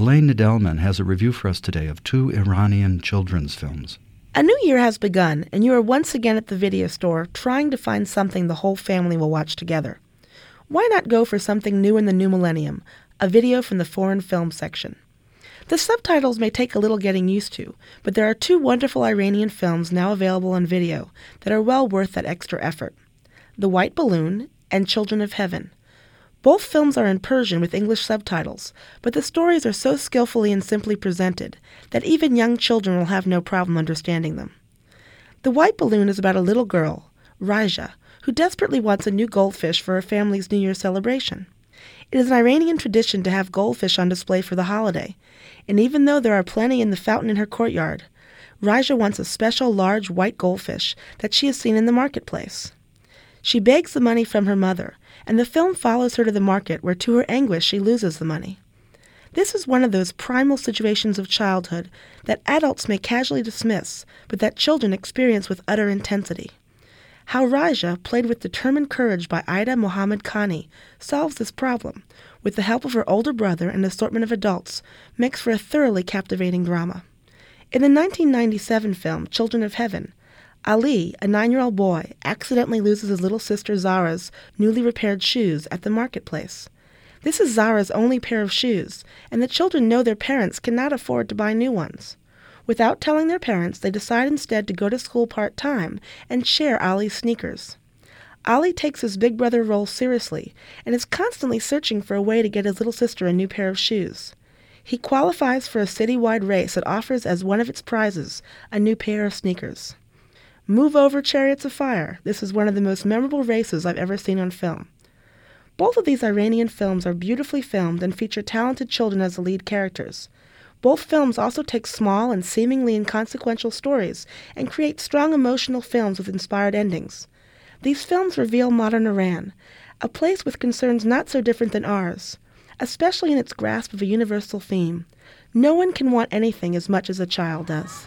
Elaine Nadelman has a review for us today of two Iranian children's films. A new year has begun, and you are once again at the video store trying to find something the whole family will watch together. Why not go for something new in the new millennium, a video from the foreign film section? The subtitles may take a little getting used to, but there are two wonderful Iranian films now available on video that are well worth that extra effort. The White Balloon and Children of Heaven. Both films are in Persian with English subtitles, but the stories are so skillfully and simply presented that even young children will have no problem understanding them. The White Balloon is about a little girl, Raja, who desperately wants a new goldfish for her family's New Year celebration. It is an Iranian tradition to have goldfish on display for the holiday, and even though there are plenty in the fountain in her courtyard, Raja wants a special large white goldfish that she has seen in the marketplace. She begs the money from her mother, and the film follows her to the market where to her anguish she loses the money. This is one of those primal situations of childhood that adults may casually dismiss, but that children experience with utter intensity. How Raja, played with determined courage by Ida Mohammed Khani, solves this problem, with the help of her older brother and an assortment of adults, makes for a thoroughly captivating drama. In the 1997 film Children of Heaven, Ali, a 9-year-old boy, accidentally loses his little sister Zara's newly repaired shoes at the marketplace. This is Zara's only pair of shoes, and the children know their parents cannot afford to buy new ones. Without telling their parents, they decide instead to go to school part-time and share Ali's sneakers. Ali takes his big brother role seriously and is constantly searching for a way to get his little sister a new pair of shoes. He qualifies for a citywide race that offers as one of its prizes a new pair of sneakers. Move over, Chariots of Fire. This is one of the most memorable races I've ever seen on film. Both of these Iranian films are beautifully filmed and feature talented children as the lead characters. Both films also take small and seemingly inconsequential stories and create strong emotional films with inspired endings. These films reveal modern Iran, a place with concerns not so different than ours, especially in its grasp of a universal theme. No one can want anything as much as a child does.